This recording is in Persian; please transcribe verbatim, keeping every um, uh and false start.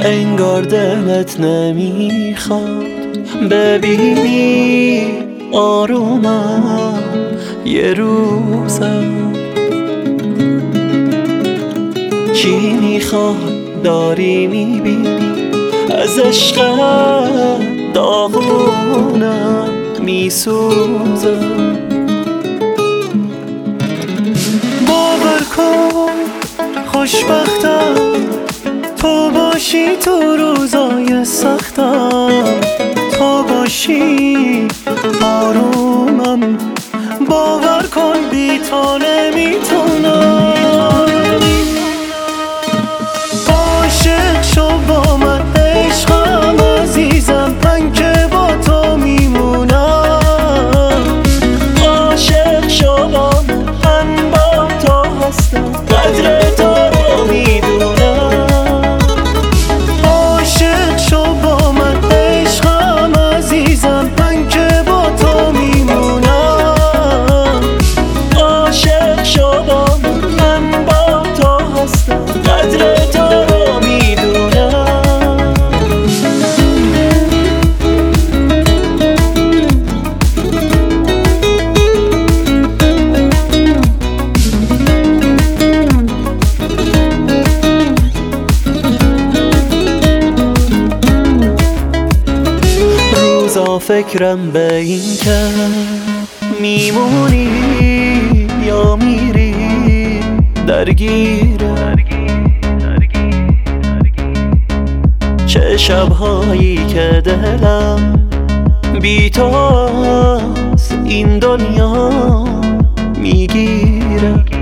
انگار دلت نمیخواد ببینی آرومم یه روزم. چی میخواد داری میبینی از عشقت داغونم میسوزم. باور کن خوشبختم تو باشی تو روزای سختم، تو باشی آرومم. باور کن بی تو نمیتونم. عاشق شو با من عشقم عزیزم، من که با تو میمونم. عاشق شو با من، من با تو هستم، قدر تو رو میدونم. عاشق شو با من عشقم عزیزم، من که با تو میمونم. عاشق شو با من، من با تو هستم، قدر تو رو میدونم. روزا فکرم به این که میمونی یا میری درگیره. چه شبهایی که دلم بی تو از این دنیا میگیره.